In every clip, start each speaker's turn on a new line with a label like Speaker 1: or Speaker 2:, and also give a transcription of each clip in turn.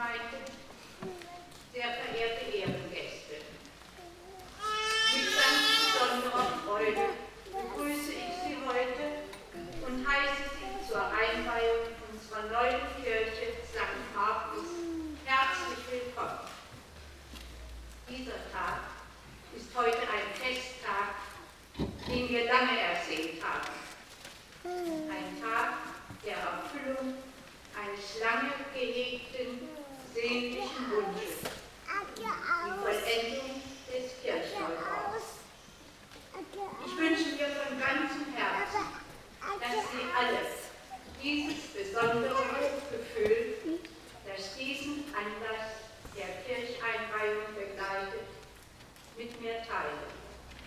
Speaker 1: Kirchengemeinde, sehr verehrte Ehrengäste. Mit ganz besonderer Freude begrüße ich Sie heute und heiße Sie zur Einweihung unserer neuen Kirche St. Markus herzlich willkommen. Dieser Tag ist heute ein Festtag, den wir lange ersehnt haben. Ein Tag der Erfüllung eines lange gehegten, sehnlichen Wunsches, die Vollendung des Kirchenhauses. Ich wünsche mir von ganzem Herzen, dass Sie alle dieses besondere Hochgefühl, das diesen Anlass der Kircheinweihung begleitet, mit mir teilen.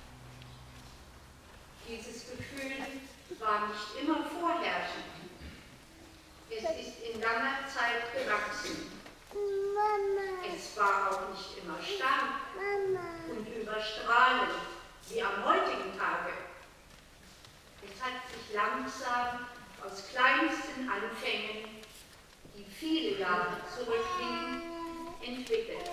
Speaker 1: Dieses Gefühl war nicht immer vorherrschend. Es ist in langer Zeit gewachsen. Es war auch nicht immer stark und überstrahlend wie am heutigen Tage. Es hat sich langsam aus kleinsten Anfängen, die viele Jahre zurückliegen, entwickelt.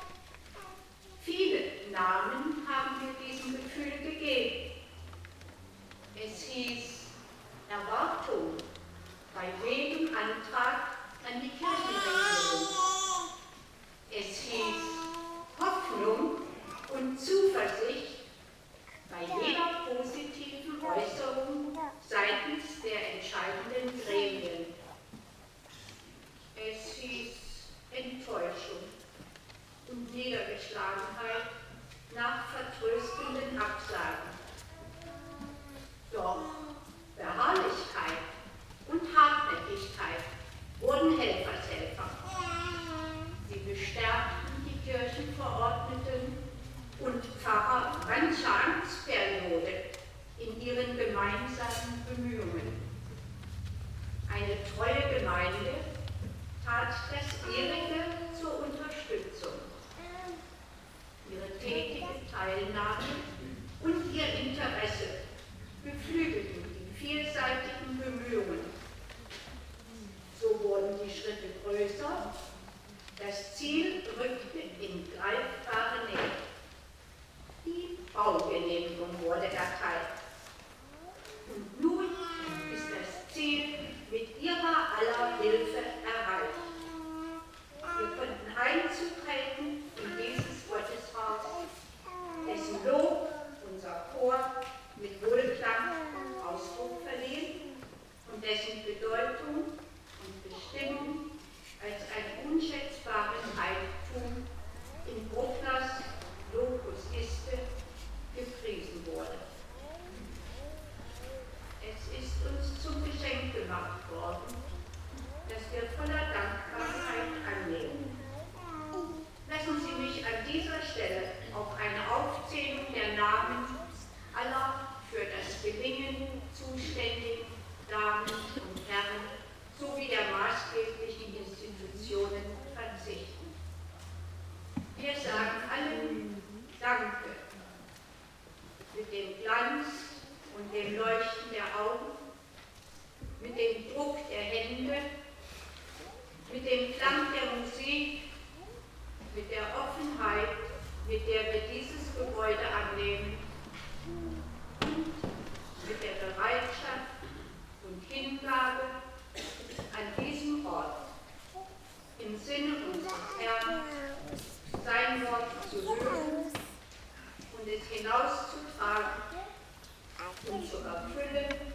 Speaker 1: Viele Namen haben wir diesem Gefühl gegeben. Es hieß Erwartung bei jedem Antrag an die Kirchenregierung. Es hieß Hoffnung und Zuversicht bei jeder positiven Äußerung seitens der entscheidenden Gremien. Es hieß Enttäuschung und Niedergeschlagenheit nach vertröstenden Absagen. Doch Beharrlichkeit und Hartnäckigkeit wurden Helfershelfer. Sie bestärkten die Kirchenverordneten und Pfarrer mancher Amtsperiode in ihren gemeinsamen Bemühungen. Eine treue Gemeinde tat das ihrige zur Unterstützung. Ihre tätige Teilnahme und ihr Interesse beflügelten die vielseitigen Bemühungen. So wurden die Schritte größer, das Ziel rückte in greifbare Nähe. Die Baugenehmigung wurde erteilt. Und nun ist das Ziel mit ihrer aller Hilfe erreicht. Wir konnten Einzug halten in dieses Gotteshaus, dessen Lob unser Chor mit Wohlklang Ausdruck verliehen und dessen Bedeutung und Bestimmung als ein unschätzbares Heiligtum in Bruckners Locus Iste gepriesen wurde. Es ist uns zum Geschenk gemacht worden, das wir voller Dankbarkeit annehmen. Lassen Sie mich an dieser Stelle auf eine Aufzählung der Namen aller für das Gelingen zuständigen Damen und Herren sowie der maßgeblichen Institutionen verzichten. Wir sagen allen Danke mit dem Glanz und dem Leuchten der Augen, mit dem Druck der Hände, mit dem Klang der Musik, mit der Offenheit, mit der wir dieses Gebäude annehmen, mit der Bereitschaft und Hingabe an diesem Ort im Sinne unseres Herrn sein Wort zu hören und es hinauszutragen und zu erfüllen